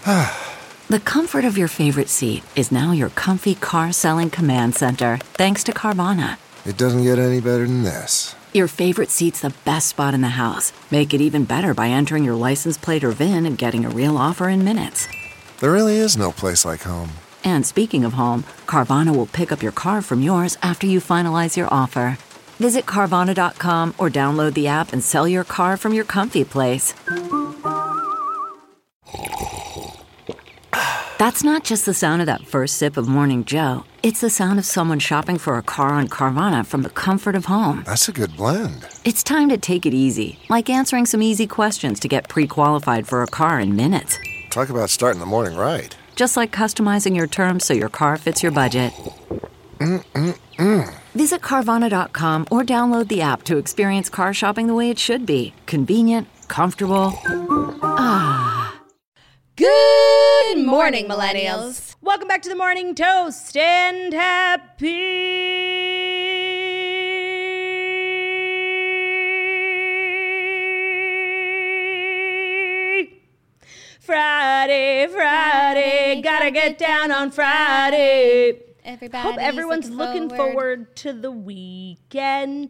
The comfort of your favorite seat is now your comfy car selling command center, thanks to Carvana. It doesn't get any better than this. Your favorite seat's the best spot in the house. Make it even better by entering your license plate or VIN and getting a real offer in minutes. There really is no place like home. And speaking of home, Carvana will pick up your car from yours after you finalize your offer. Visit Carvana.com or download the app and sell your car from your comfy place. That's not just the sound of that first sip of Morning Joe. It's the sound of someone shopping for a car on Carvana from the comfort of home. That's a good blend. It's time to take it easy, like answering some easy questions to get pre-qualified for a car in minutes. Talk about starting the morning right. Just like customizing your terms so your car fits your budget. Visit Carvana.com or download the app to experience car shopping the way it should be. Convenient, comfortable. Good morning, millennials. Welcome back to the Morning Toast and happy Friday, gotta get down on Friday. Hope everyone's looking forward to the weekend.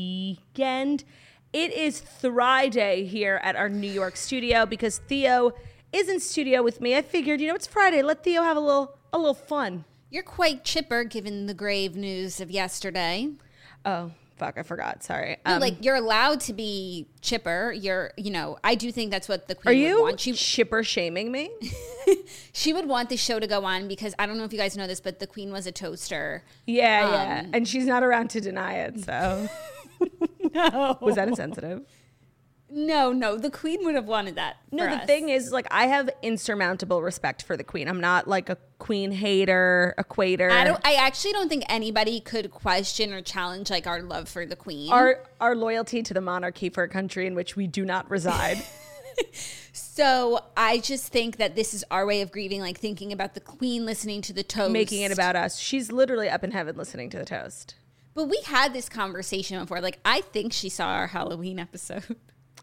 It is Friday here at our New York studio because Theo is in studio with me. I figured, it's Friday. Let Theo have a little fun. You're quite chipper given the grave news of yesterday. Oh, fuck, I forgot. Sorry. No, you're allowed to be chipper. I do think that's what the Queen would want. Are you chipper shaming me? She would want the show to go on because I don't know if you guys know this, but the Queen was a toaster. Yeah. And she's not around to deny it, so. No. Was that insensitive? No, the Queen would have wanted that. No, the thing is, I have insurmountable respect for the Queen. I'm not like a Queen hater, equator. I actually don't think anybody could question or challenge our love for the Queen. Our loyalty to the monarchy for a country in which we do not reside. So I just think that this is our way of grieving, thinking about the Queen listening to the toast. Making it about us. She's literally up in heaven listening to the toast. But we had this conversation before. I think she saw our Halloween episode.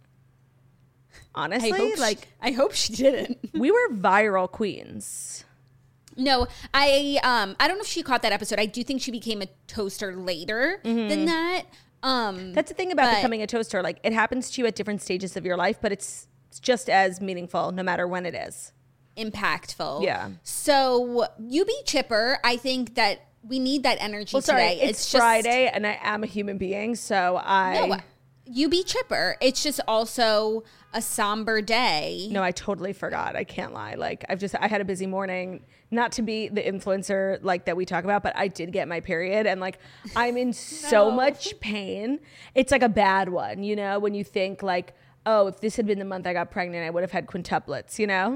Honestly, I hope she didn't. We were viral queens. No, I don't know if she caught that episode. I do think she became a toaster later than that. That's the thing about becoming a toaster. It happens to you at different stages of your life, but it's just as meaningful no matter when it is. Impactful. Yeah. So you be chipper. I think that we need that energy today. It's Friday and I am a human being, so you be chipper. It's just also a somber day. No, I totally forgot. I can't lie. I had a busy morning, not to be the influencer that we talk about, but I did get my period and I'm in so much pain. It's a bad one, when you think oh, if this had been the month I got pregnant, I would have had quintuplets,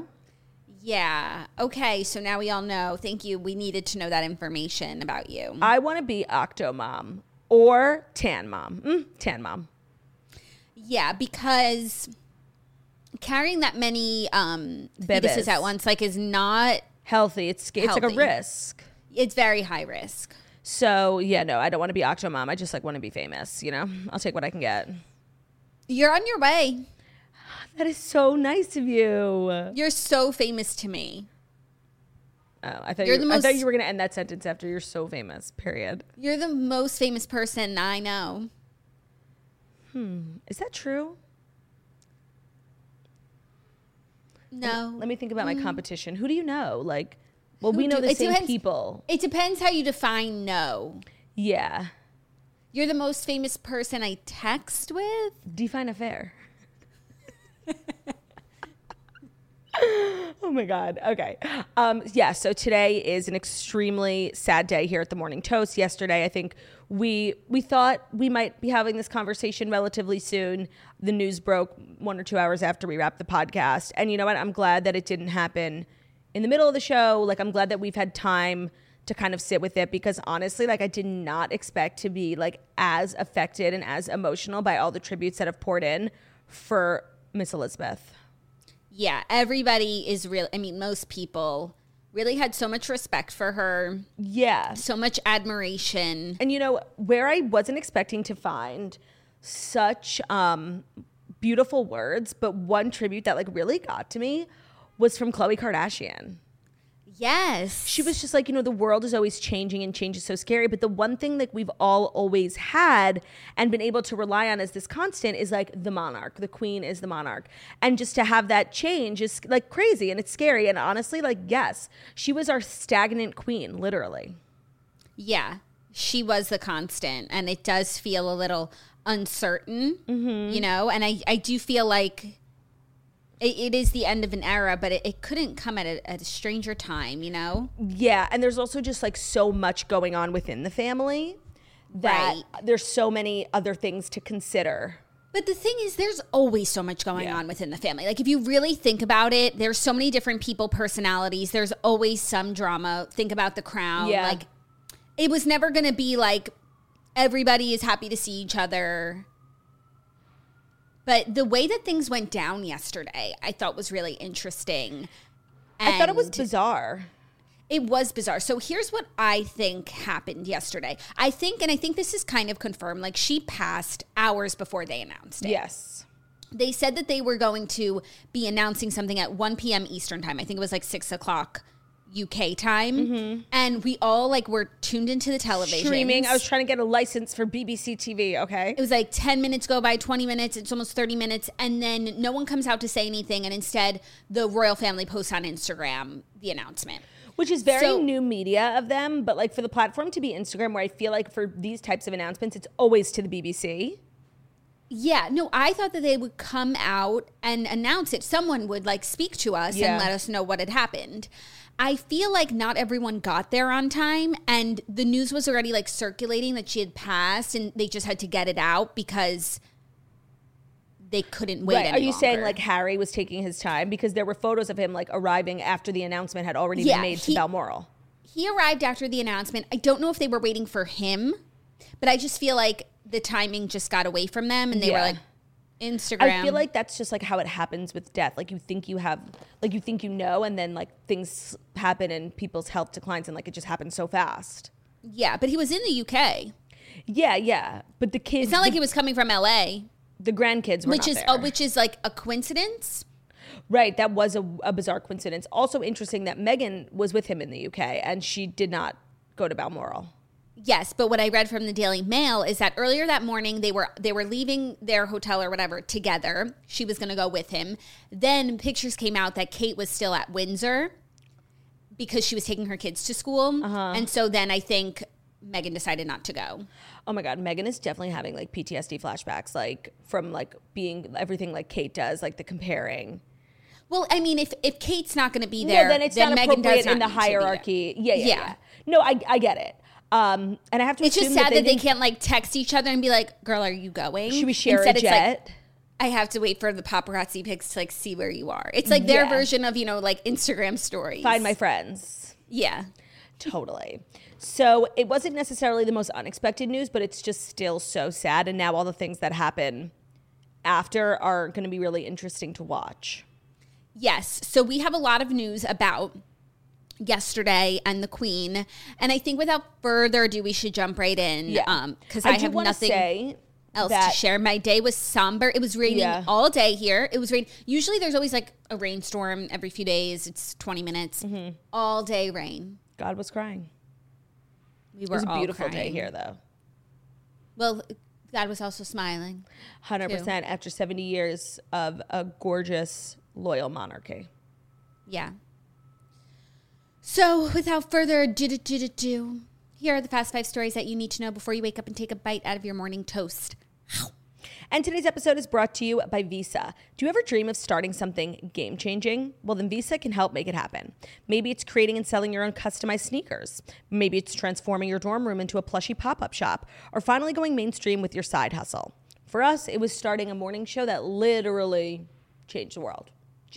Yeah. Okay. So now we all know. Thank you. We needed to know that information about you. I want to be Octomom or Tan Mom. Tan Mom. Yeah, because carrying that many fetuses at once is not healthy. It's like a risk. It's very high risk. So yeah, no, I don't want to be Octomom. I just want to be famous. I'll take what I can get. You're on your way. That is so nice of you. You're so famous to me. Oh, I thought you were going to end that sentence after "you're so famous." Period. You're the most famous person I know. Is that true? No. Let me think about my competition. Who do you know? We know the same people. It depends how you define know. Yeah. You're the most famous person I text with? Define affair. Oh my God. Okay. So today is an extremely sad day here at the Morning Toast. Yesterday, I think we thought we might be having this conversation relatively soon. The news broke 1 or 2 hours after we wrapped the podcast. And you know what? I'm glad that it didn't happen in the middle of the show. I'm glad that we've had time to kind of sit with it because honestly, I did not expect to be as affected and as emotional by all the tributes that have poured in for Miss Elizabeth. Yeah, everybody is real. I mean, most people really had so much respect for her. Yeah. So much admiration. And where I wasn't expecting to find such beautiful words, but one tribute that really got to me was from Khloe Kardashian. Yes. She was just like, the world is always changing and change is so scary. But the one thing that we've all always had and been able to rely on as this constant is like the monarch. The queen is the monarch. And just to have that change is like crazy and it's scary. And honestly, like, yes, she was our stagnant queen, literally. Yeah, she was the constant. And it does feel a little uncertain, and I do feel like it is the end of an era, but it couldn't come at a stranger time, Yeah, and there's also just like so much going on within the family that there's so many other things to consider. But the thing is, there's always so much going on within the family. Like, if you really think about it, there's so many different people, personalities. There's always some drama. Think about The Crown. Yeah. Like, it was never going to be like everybody is happy to see each other. But the way that things went down yesterday, I thought was really interesting. I thought it was bizarre. It was bizarre. So here's what I think happened yesterday. I think this is kind of confirmed, like she passed hours before they announced it. Yes. They said that they were going to be announcing something at 1 p.m. Eastern time. I think it was like 6 o'clock UK time. And we all like were tuned into the television. Streaming. I was trying to get a license for BBC TV, okay? It was like 10 minutes go by, 20 minutes, it's almost 30 minutes. And then no one comes out to say anything. And instead, the royal family posts on Instagram the announcement. Which is very new media of them. But like for the platform to be Instagram, where I feel like for these types of announcements, it's always to the BBC. Yeah, no, I thought that they would come out and announce it. Someone would like speak to us and let us know what had happened. I feel like not everyone got there on time, and the news was already like circulating that she had passed, and they just had to get it out because they couldn't wait any Are you longer. saying like Harry was taking his time? Because there were photos of him like arriving after the announcement had already been made to Balmoral. He arrived after the announcement. I don't know if they were waiting for him, but I just feel like the timing just got away from them, and they were like, Instagram. I feel like that's just like how it happens with death. Like you think you know, and then like things happen and people's health declines, and like it just happens so fast. Yeah, but he was in the UK. Yeah. But the kids. It's not like he was coming from LA. The grandkids were not there. Which is like a coincidence. Right, that was a bizarre coincidence. Also interesting that Meghan was with him in the UK and she did not go to Balmoral. Yes, but what I read from the Daily Mail is that earlier that morning they were leaving their hotel or whatever together. She was going to go with him. Then pictures came out that Kate was still at Windsor because she was taking her kids to school. And so then I think Meghan decided not to go. Oh my God, Meghan is definitely having like PTSD flashbacks, like from like being everything like Kate does, like the comparing. Well, I mean, if Kate's not going to be there, then it's not Meghan appropriate does not in the need to be hierarchy. there. Yeah. No, I get it. And I have to. It's just sad that they can't like text each other and be like, "Girl, are you going?" Should we share Instead, a jet? It's like, I have to wait for the paparazzi pics to like see where you are. It's like their version of like Instagram stories. Find my friends. Yeah, totally. So it wasn't necessarily the most unexpected news, but it's just still so sad. And now all the things that happen after are going to be really interesting to watch. Yes. So we have a lot of news about yesterday and the Queen, and I think without further ado we should jump right in because I have nothing else to share. My day was somber. It was raining all day here. It was rain. Usually there's always like a rainstorm every few days. It's 20 minutes. All day rain. God was crying. We were it was a all beautiful crying. day here though. Well, God was also smiling 100% after 70 years of a gorgeous loyal monarchy. Yeah. So, without further ado, here are the fast 5 stories that you need to know before you wake up and take a bite out of your morning toast. And today's episode is brought to you by Visa. Do you ever dream of starting something game-changing? Well, then Visa can help make it happen. Maybe it's creating and selling your own customized sneakers. Maybe it's transforming your dorm room into a plushy pop-up shop, or finally going mainstream with your side hustle. For us, it was starting a morning show that literally changed the world.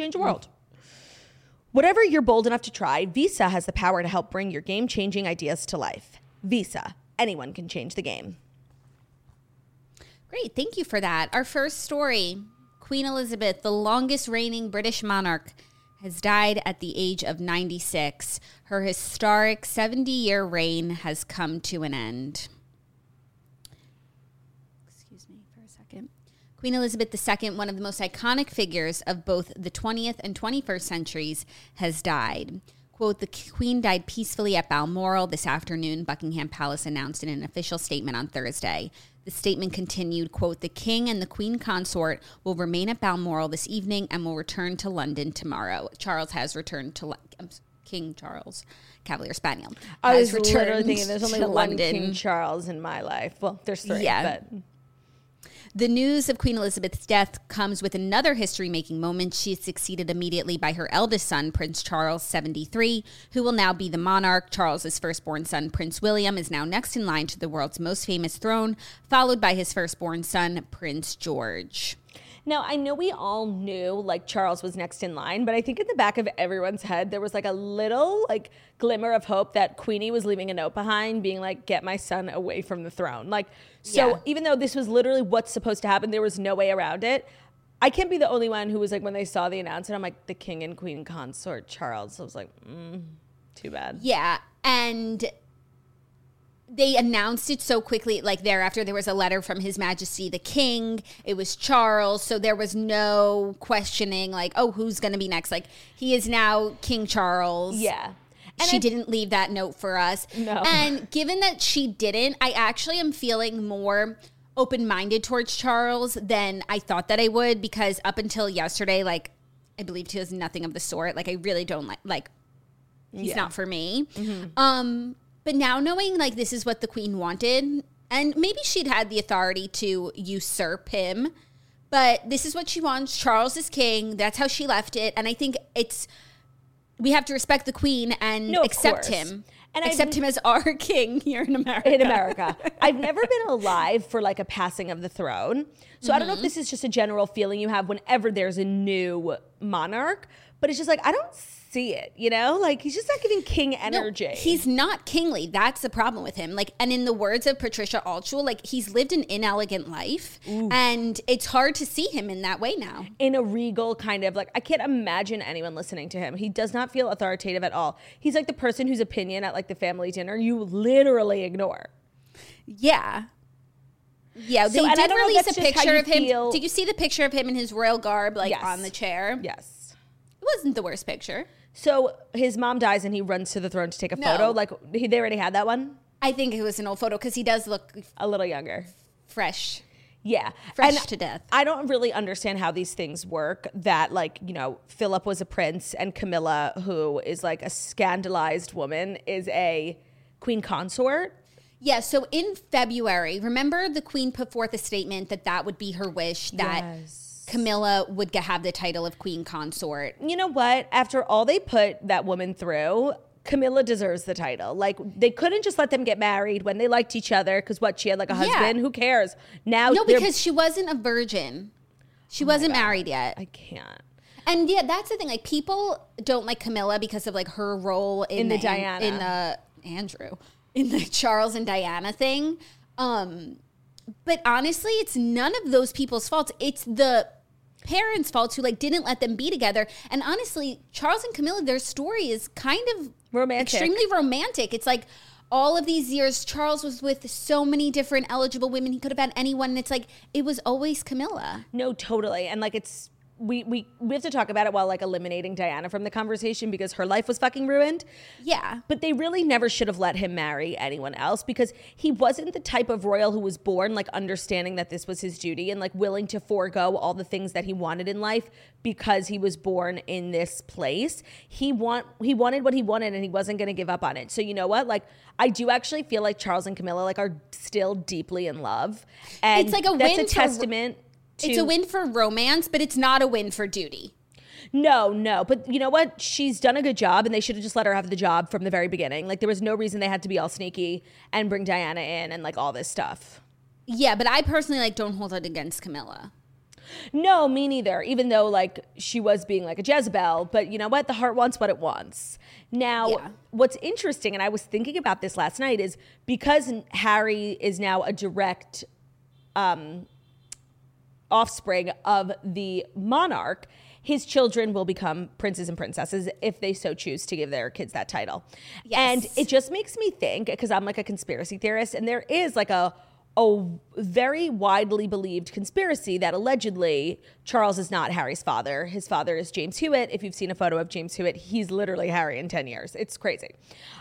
Whatever you're bold enough to try, Visa has the power to help bring your game-changing ideas to life. Visa. Anyone can change the game. Great. Thank you for that. Our first story, Queen Elizabeth, the longest reigning British monarch, has died at the age of 96. Her historic 70-year reign has come to an end. Excuse me for a second. Queen Elizabeth II, one of the most iconic figures of both the 20th and 21st centuries, has died. Quote, the Queen died peacefully at Balmoral this afternoon, Buckingham Palace announced in an official statement on Thursday. The statement continued, quote, the King and the Queen Consort will remain at Balmoral this evening and will return to London tomorrow. Charles has returned to King Charles, Cavalier Spaniel. I was literally thinking there's only one King Charles in my life. Well, there's three, but... The news of Queen Elizabeth's death comes with another history-making moment. She is succeeded immediately by her eldest son, Prince Charles, 73, who will now be the monarch. Charles's firstborn son, Prince William, is now next in line to the world's most famous throne, followed by his firstborn son, Prince George. Now, I know we all knew, like, Charles was next in line, but I think in the back of everyone's head, there was, like, a little, like, glimmer of hope that Queenie was leaving a note behind, being like, get my son away from the throne. Like, so even though this was literally what's supposed to happen, there was no way around it. I can't be the only one who was like, when they saw the announcement, I'm like, the King and Queen Consort Charles. I was like, too bad. Yeah, and... they announced it so quickly, like thereafter there was a letter from His Majesty the King. It was Charles, so there was no questioning like, oh, who's going to be next? Like, he is now King Charles. Yeah. And she didn't leave that note for us. No. And given that she didn't, I actually am feeling more open-minded towards Charles than I thought that I would, because up until yesterday, like, I believed he was nothing of the sort. Like, I really don't like he's not for me. Mm-hmm. But now knowing, like, this is what the Queen wanted, and maybe she'd had the authority to usurp him, but this is what she wants. Charles is king. That's how she left it. And I think we have to respect the Queen and accept him. And accept him as our king here in America. I've never been alive for, like, a passing of the throne. So I don't know if this is just a general feeling you have whenever there's a new monarch, but it's just like, I don't see it, you know? Like, he's just not giving king energy. No, he's not kingly. That's the problem with him. Like, and in the words of Patricia Altschul, like, he's lived an inelegant life. Ooh. And it's hard to see him in that way now. In a regal kind of, like, I can't imagine anyone listening to him. He does not feel authoritative at all. He's like the person whose opinion at, like, the family dinner you literally ignore. Yeah. Yeah, they did release a picture of him. Did you see the picture of him in his royal garb, like, on the chair? Yes. It wasn't the worst picture. So his mom dies and he runs to the throne to take a photo. Like, they already had that one? I think it was an old photo because he does look a little younger. Fresh. Yeah. Fresh to death. I don't really understand how these things work, that, like, you know, Philip was a prince and Camilla, who is, like, a scandalized woman, is a queen consort. Yeah, so in February, remember the Queen put forth a statement that would be her wish, that Camilla would have the title of queen consort. You know what? After all they put that woman through, Camilla deserves the title. Like, they couldn't just let them get married when they liked each other because she had, like, a husband. Who cares? Now, no, because she wasn't a virgin. She wasn't married yet. I can't. And yeah, that's the thing. Like, people don't like Camilla because of, like, her role in the Charles and Diana thing. But honestly, it's none of those people's faults. It's the parents' faults who, like, didn't let them be together. And honestly, Charles and Camilla, their story is kind of romantic, extremely romantic. It's like all of these years, Charles was with so many different eligible women. He could have had anyone. And it's like, it was always Camilla. No, totally. And, like, it's, we have to talk about it while, like, eliminating Diana from the conversation because her life was fucking ruined. Yeah. But they really never should have let him marry anyone else because he wasn't the type of royal who was born, like, understanding that this was his duty and, like, willing to forego all the things that he wanted in life because he was born in this place. He wanted what he wanted and he wasn't going to give up on it. So you know what? Like, I do actually feel like Charles and Camilla, like, are still deeply in love. And it's like a that's a testament. It's a win for romance, but it's not a win for duty. No. But you know what? She's done a good job, and they should have just let her have the job from the very beginning. Like, there was no reason they had to be all sneaky and bring Diana in and, like, all this stuff. Yeah, but I personally, like, don't hold it against Camilla. No, me neither. Even though, like, she was being like a Jezebel. But you know what? The heart wants what it wants. Now, what's interesting, and I was thinking about this last night, is because Harry is now a direct offspring of the monarch, his children will become princes and princesses if they so choose to give their kids that title. Yes. And it just makes me think, because I'm, like, a conspiracy theorist, and there is, like, a a very widely believed conspiracy that allegedly Charles is not Harry's father. His father is James Hewitt. If you've seen a photo of James Hewitt, he's literally Harry in 10 years. It's crazy.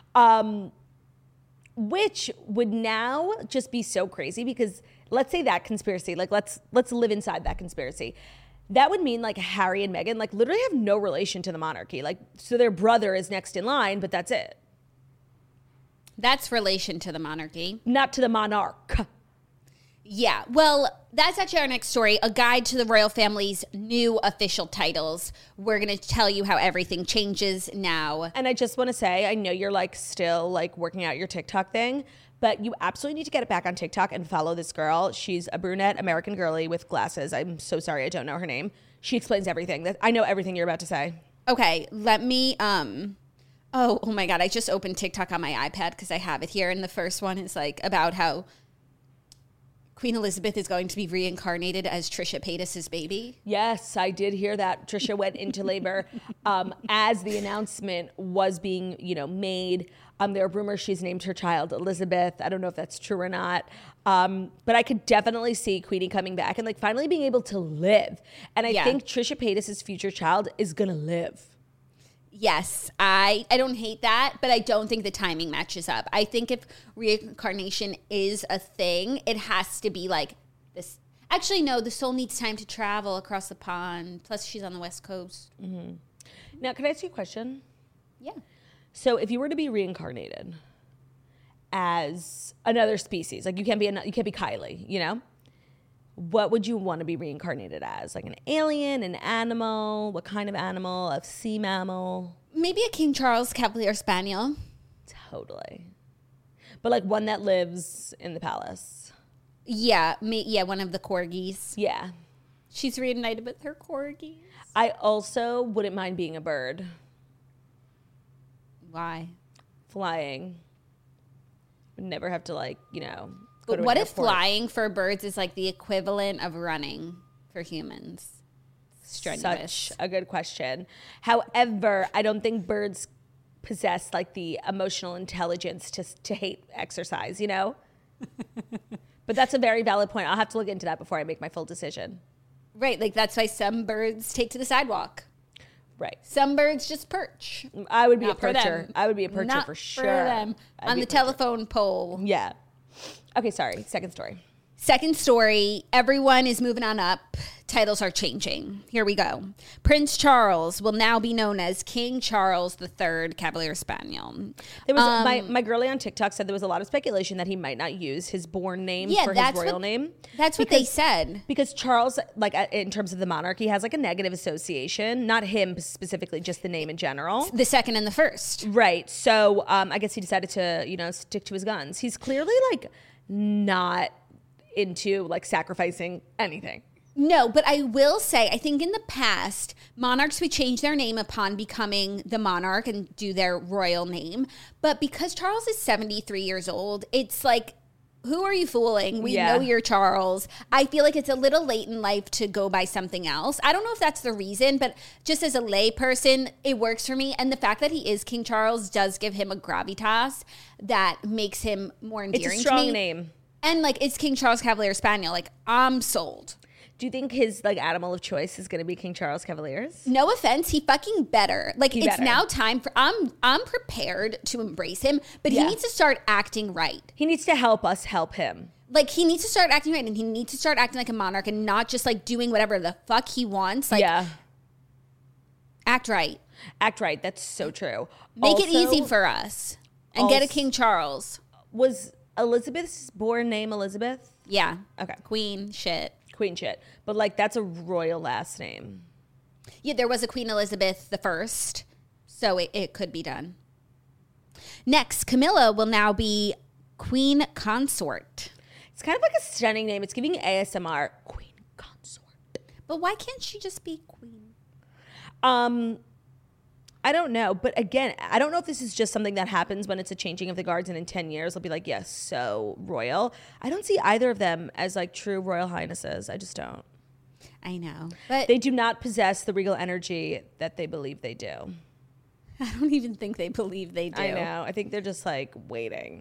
Which would now just be so crazy because let's say that conspiracy, like let's live inside that conspiracy. That would mean like Harry and Meghan like literally have no relation to the monarchy. Like, so their brother is next in line, but that's it. That's relation to the monarchy. Not to the monarch. Yeah, well, that's actually our next story, a guide to the royal family's new official titles. We're going to tell you how everything changes now. And I just want to say, I know you're like still like working out your TikTok thing, but you absolutely need to get it back on TikTok and follow this girl. She's a brunette American girly with glasses. I'm so sorry I don't know her name. She explains everything. I know everything you're about to say. Okay, let me oh my God, I just opened TikTok on my iPad because I have it here, and the first one is like about how Queen Elizabeth is going to be reincarnated as Trisha Paytas's baby. Yes, I did hear that. Trisha went into labor as the announcement was being, made. There are rumors she's named her child Elizabeth. I don't know if that's true or not. But I could definitely see Queenie coming back and like finally being able to live. And I think Trisha Paytas's future child is going to live. Yes, I don't hate that, but I don't think the timing matches up. I think if reincarnation is a thing, it has to be like this. Actually, no, the soul needs time to travel across the pond. Plus, she's on the West Coast. Mm-hmm. Now, can I ask you a question? Yeah. So if you were to be reincarnated as another species, like you can't be Kylie, what would you want to be reincarnated as? Like an alien, an animal? What kind of animal? A sea mammal? Maybe a King Charles Cavalier Spaniel. Totally. But like one that lives in the palace. Yeah, one of the corgis. Yeah. She's reunited with her corgis. I also wouldn't mind being a bird. Why? Flying. Would never have to But what if flying for birds is like the equivalent of running for humans? Strenuous. Such a good question. However, I don't think birds possess like the emotional intelligence to hate exercise, But that's a very valid point. I'll have to look into that before I make my full decision. Right. Like that's why some birds take to the sidewalk. Right. Some birds just perch. I would be a percher. I would be a percher for sure. For them. On the telephone pole. Yeah. Okay, sorry. Second story. Everyone is moving on up. Titles are changing. Here we go. Prince Charles will now be known as King Charles III Cavalier Spaniel. There was my girlie on TikTok said there was a lot of speculation that he might not use his born name for his royal name. That's what they said. Because Charles, like in terms of the monarchy, has like a negative association. Not him specifically, just the name in general. The second and the first. Right. So I guess he decided to, stick to his guns. He's clearly like not into like sacrificing anything. No, but I will say, I think in the past, monarchs would change their name upon becoming the monarch and do their royal name. But because Charles is 73 years old, it's like, who are you fooling? We know you're Charles. I feel like it's a little late in life to go by something else. I don't know if that's the reason, but just as a lay person, it works for me. And the fact that he is King Charles does give him a gravitas that makes him more endearing to me. It's a strong name. And like, it's King Charles Cavalier Spaniel. Like, I'm sold. Do you think his like animal of choice is going to be King Charles Cavaliers? No offense, he fucking better. Like it's now time for I'm prepared to embrace him, but he needs to start acting right. He needs to help us help him. Like he needs to start acting right, and he needs to start acting like a monarch and not just like doing whatever the fuck he wants. Like act right. Act right. That's so true. Make it easy for us and get a King Charles. Was Elizabeth's born name Elizabeth? Yeah. Okay. Queen shit. But like that's a royal last name. Yeah, there was a Queen Elizabeth I, so it could be done. Next, Camilla will now be Queen Consort. It's kind of like a stunning name. It's giving ASMR. Queen Consort. But why can't she just be Queen? I don't know. But again, I don't know if this is just something that happens when it's a changing of the guards and in 10 years they'll be like, yes, so royal. I don't see either of them as like true royal highnesses. I just don't. I know. But they do not possess the regal energy that they believe they do. I don't even think they believe they do. I know. I think they're just like waiting.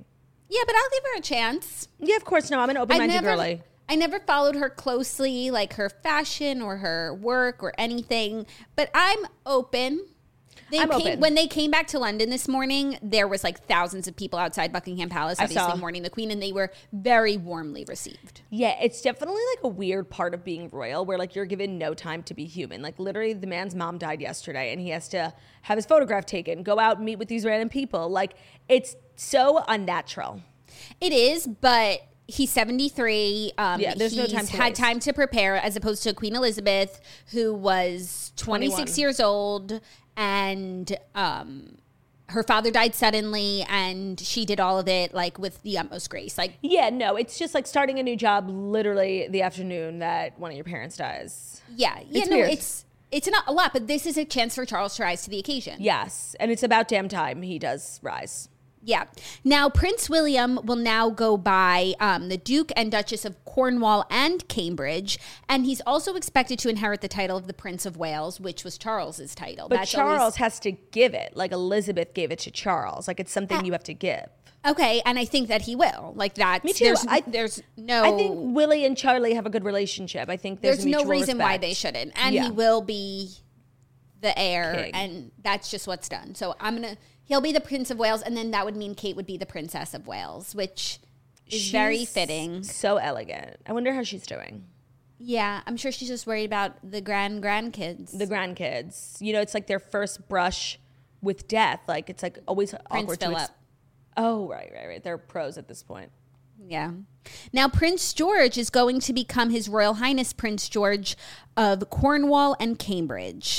Yeah, but I'll give her a chance. Yeah, of course. No, I'm an open-minded girly. I never followed her closely, like her fashion or her work or anything, but I'm open. When they came back to London this morning, there was like thousands of people outside Buckingham Palace, obviously mourning the Queen, and they were very warmly received. Yeah, it's definitely like a weird part of being royal where like you're given no time to be human. Like literally the man's mom died yesterday and he has to have his photograph taken, go out and meet with these random people. Like it's so unnatural. It is, but he's 73. There's no time to waste. Had time to prepare as opposed to Queen Elizabeth, who was 26 years old. And her father died suddenly, and she did all of it like with the utmost grace. Like, yeah, no, it's just like starting a new job literally the afternoon that one of your parents dies. Yeah, it's not a lot, but this is a chance for Charles to rise to the occasion. Yes, and it's about damn time he does rise. Yeah. Now, Prince William will now go by the Duke and Duchess of Cornwall and Cambridge, and he's also expected to inherit the title of the Prince of Wales, which was Charles's title. But Charles has to give it, like Elizabeth gave it to Charles. Like it's something you have to give. Okay, and I think that he will. Like that. Me too. I think Willie and Charlie have a good relationship. I think there's no reason respect. why they shouldn't. And he will be the heir, King. And that's just what's done. So he'll be the Prince of Wales, and then that would mean Kate would be the Princess of Wales, which is very fitting. So elegant. I wonder how she's doing. Yeah, I'm sure she's just worried about the grandkids. The grandkids. You know, it's like their first brush with death. Like, it's like always awkward. Prince Philip. Oh, right. They're pros at this point. Yeah. Now, Prince George is going to become His Royal Highness Prince George of Cornwall and Cambridge.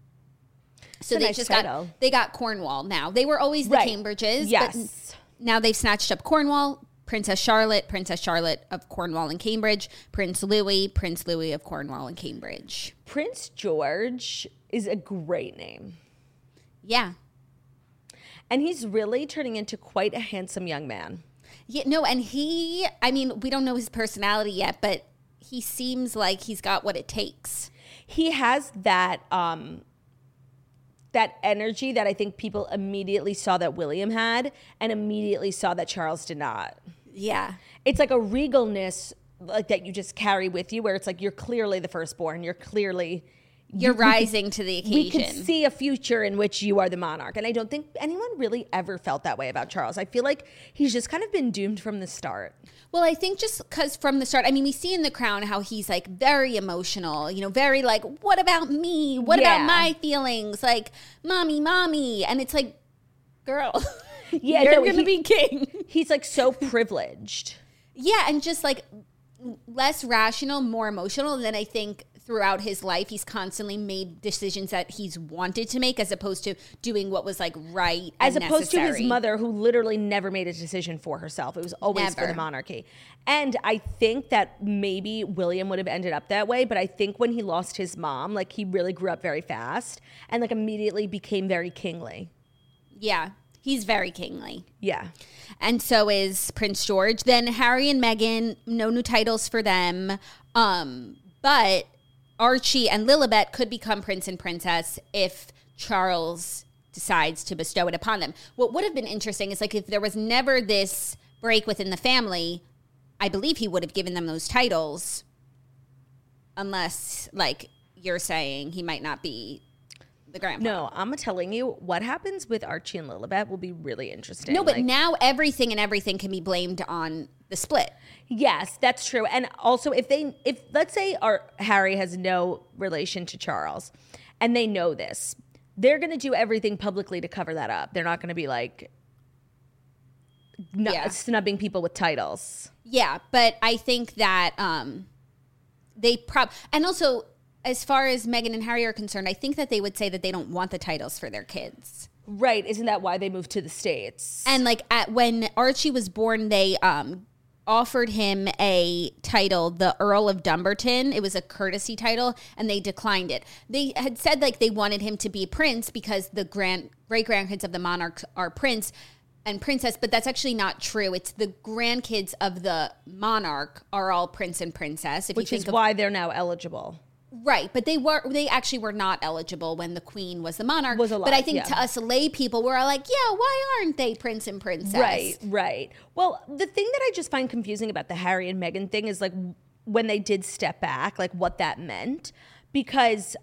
So they got Cornwall now. They were always the Cambridges. Yes. But now they've snatched up Cornwall. Princess Charlotte of Cornwall and Cambridge. Prince Louis of Cornwall and Cambridge. Prince George is a great name. Yeah. And he's really turning into quite a handsome young man. Yeah, no, and we don't know his personality yet, but he seems like he's got what it takes. He has that energy that I think people immediately saw that William had and immediately saw that Charles did not. Yeah. It's like a regalness like that you just carry with you where it's like you're clearly the firstborn. You're rising to the occasion. We could see a future in which you are the monarch. And I don't think anyone really ever felt that way about Charles. I feel like he's just kind of been doomed from the start. Well, I think just because from the start, we see in The Crown how he's like very emotional, very like, what about me? What about my feelings? Like, mommy. And it's like, girl, you're going to be king. He's like so privileged. Yeah, and just like less rational, more emotional than I think throughout his life, he's constantly made decisions that he's wanted to make as opposed to doing what was like right and necessary. As opposed to his mother who literally never made a decision for herself. It was always for the monarchy. And I think that maybe William would have ended up that way, but I think when he lost his mom, like he really grew up very fast and like immediately became very kingly. Yeah. He's very kingly. Yeah. And so is Prince George. Then Harry and Meghan, no new titles for them. But Archie and Lilibet could become prince and princess if Charles decides to bestow it upon them. What would have been interesting is like if there was never this break within the family, I believe he would have given them those titles unless like you're saying he might not be the grandpa. No, I'm telling you what happens with Archie and Lilibet will be really interesting. No, but now everything can be blamed on the split. Yes, that's true. And also if let's say Harry has no relation to Charles and they know this, they're going to do everything publicly to cover that up. They're not going to be like snubbing people with titles. Yeah, but I think that and also as far as Meghan and Harry are concerned, I think that they would say that they don't want the titles for their kids. Right. Isn't that why they moved to the States? And like when Archie was born, they offered him a title, the Earl of Dumbarton. It was a courtesy title, and they declined it. They had said like they wanted him to be prince because the great-grandkids of the monarch are prince and princess, but that's actually not true. It's the grandkids of the monarch are all prince and princess. Which is why they're now eligible. Right, but they actually were not eligible when the Queen was the monarch. Was alive, but I think to us lay people, we're like, yeah, why aren't they prince and princess? Right. Well, the thing that I just find confusing about the Harry and Meghan thing is like when they did step back, like what that meant, because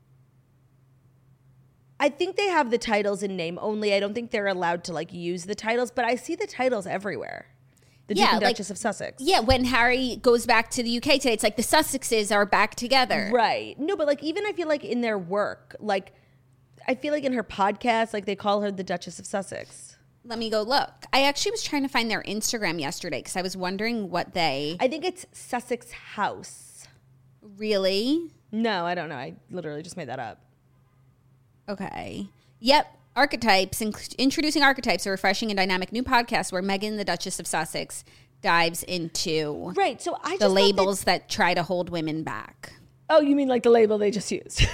I think they have the titles in name only. I don't think they're allowed to like use the titles, but I see the titles everywhere. The Duke and Duchess of Sussex. Yeah, when Harry goes back to the UK today, it's like the Sussexes are back together. Right. No, but like even I feel like in their work, like I feel like in her podcast, like they call her the Duchess of Sussex. Let me go look. I actually was trying to find their Instagram yesterday because I was wondering what they... I think it's Sussex House. Really? No, I don't know. I literally just made that up. Okay. Yep. Archetypes, Introducing Archetypes, a refreshing and dynamic new podcast where Meghan, the Duchess of Sussex, dives into So I just the labels that try to hold women back. Oh, you mean like the label they just used?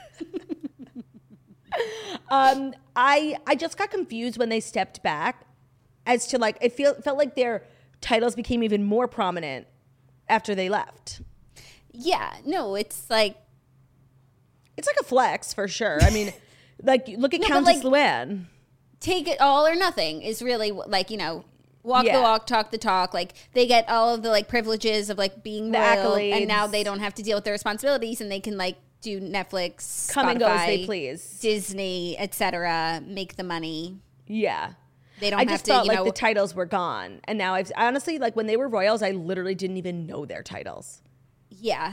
I just got confused when they stepped back as to like it felt like their titles became even more prominent after they left. Yeah, no, it's like a flex for sure. I mean. Like, look at Countess Luann. Take it all or nothing is really, like, you know, walk the walk, talk the talk. Like, they get all of the, like, privileges of, like, being the accolades. And now they don't have to deal with their responsibilities and they can, like, do Netflix, come Spotify, and go as they please. Disney, etc., make the money. Yeah. They don't I have just to, felt you like know. the titles were gone. And now I honestly, like, when they were royals, I literally didn't even know their titles. Yeah.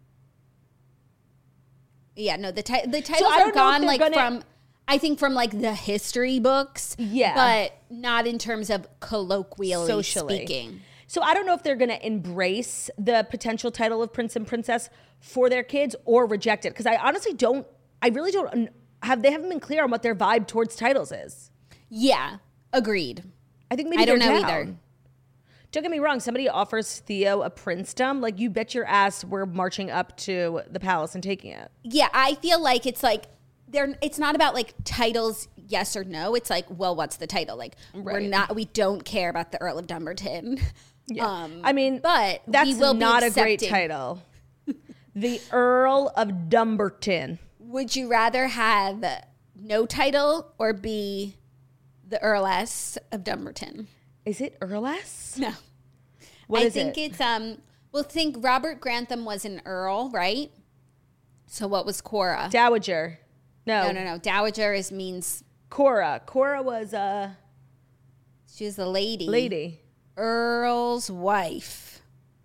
Yeah, no, the titles are gone, like, from, I think, from, like, the history books. Yeah. But not in terms of colloquially speaking. So I don't know if they're going to embrace the potential title of Prince and Princess for their kids or reject it. Because I honestly really don't, they haven't been clear on what their vibe towards titles is. Yeah, agreed. I think maybe I don't know either. Don't get me wrong. Somebody offers Theo a princedom. Like, you bet your ass we're marching up to the palace and taking it. Yeah, I feel like it's like it's not about like titles, yes or no. It's like, well, what's the title? Like, we don't care about the Earl of Dumbarton. Yeah. I mean, but that's not a great title. The Earl of Dumbarton. Would you rather have no title or be the Earless of Dumbarton? Is it Earless? No. I think it's think Robert Grantham was an earl, right? So what was Cora? Dowager. No. Dowager means Cora. Cora was she was a lady. Lady. Earl's wife.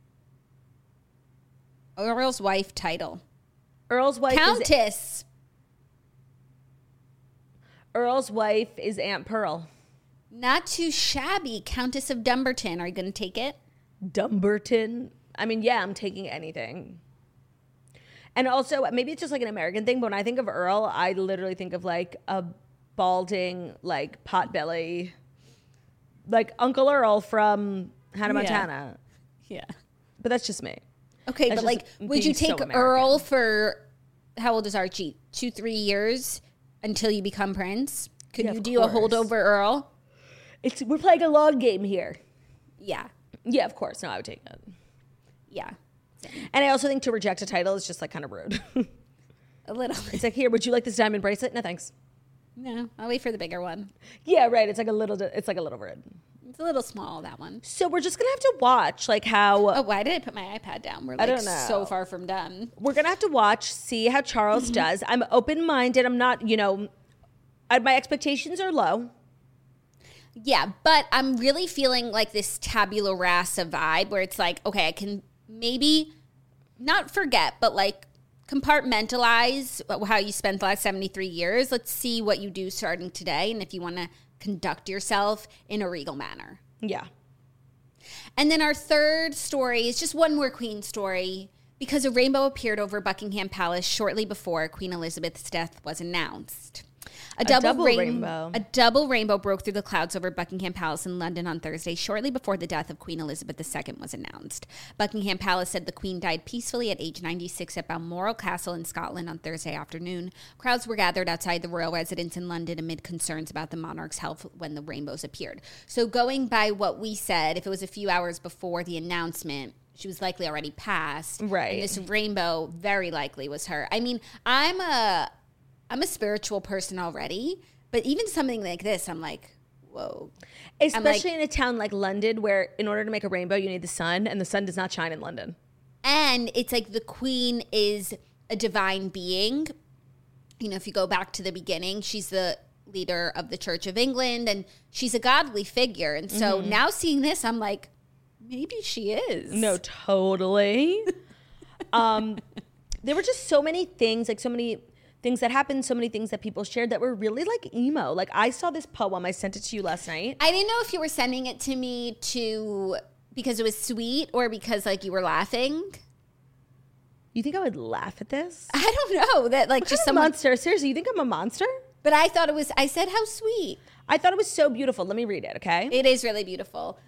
Earl's wife title. Earl's wife Countess. Earl's wife is Aunt Pearl. Not too shabby. Countess of Dumbarton. Are you going to take it? Dumbarton? I mean, yeah, I'm taking anything. And also, maybe it's just like an American thing, but when I think of Earl, I literally think of like a balding, like potbelly, like Uncle Earl from Hannah Montana. Yeah. But that's just me. Okay, that's but like, would you take Earl for, how old is Archie? 2-3 years until you become prince? Could you do a holdover Earl? We're playing a long game here. Yeah. Yeah, of course. No, I would take that. Yeah. And I also think to reject a title is just like kind of rude. A little. It's like, here, would you like this diamond bracelet? No, thanks. No, I'll wait for the bigger one. Yeah, right. It's like a little rude. It's a little small, that one. So we're just gonna have to watch like how. Oh, why did I put my iPad down? We're like so far from done. We're gonna have to watch, see how Charles does. I'm open-minded. I'm not, my expectations are low. Yeah, but I'm really feeling like this tabula rasa vibe where it's like, okay, I can maybe not forget, but like compartmentalize how you spent the last 73 years. Let's see what you do starting today and if you want to conduct yourself in a regal manner. Yeah. And then our third story is just one more Queen story because a rainbow appeared over Buckingham Palace shortly before Queen Elizabeth's death was announced. A double rainbow broke through the clouds over Buckingham Palace in London on Thursday, shortly before the death of Queen Elizabeth II was announced. Buckingham Palace said the Queen died peacefully at age 96 at Balmoral Castle in Scotland on Thursday afternoon. Crowds were gathered outside the royal residence in London amid concerns about the monarch's health when the rainbows appeared. So going by what we said, if it was a few hours before the announcement, she was likely already passed. Right. And this rainbow very likely was her. I mean, I'm a spiritual person already, but even something like this, I'm like, whoa. Especially in a town like London, where in order to make a rainbow, you need the sun, and the sun does not shine in London. And it's like the queen is a divine being. You know, if you go back to the beginning, she's the leader of the Church of England, and she's a godly figure. And so now seeing this, I'm like, maybe she is. No, totally. There were just so many things, like so many things that happened, so many things that people shared that were really like emo. Like I saw this poem, I sent it to you last night. I didn't know if you were sending it to me because it was sweet or because like you were laughing. You think I would laugh at this? I don't know. That like just a monster. Seriously, you think I'm a monster? But I thought I said how sweet. I thought it was so beautiful. Let me read it, okay? It is really beautiful.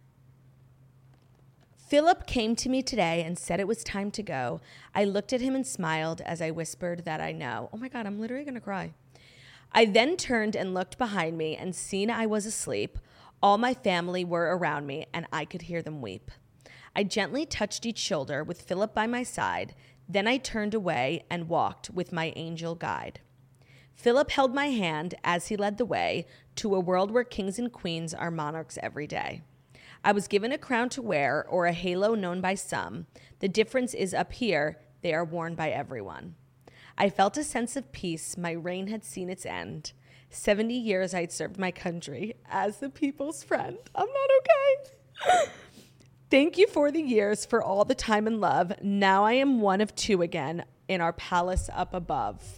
Philip came to me today and said it was time to go. I looked at him and smiled as I whispered that I know. Oh my God, I'm literally going to cry. I then turned and looked behind me and seen I was asleep. All my family were around me and I could hear them weep. I gently touched each shoulder with Philip by my side. Then I turned away and walked with my angel guide. Philip held my hand as he led the way to a world where kings and queens are monarchs every day. I was given a crown to wear or a halo known by some. The difference is up here, they are worn by everyone. I felt a sense of peace. My reign had seen its end. 70 years I'd served my country as the people's friend. I'm not okay. Thank you for the years, for all the time and love. Now I am one of two again in our palace up above.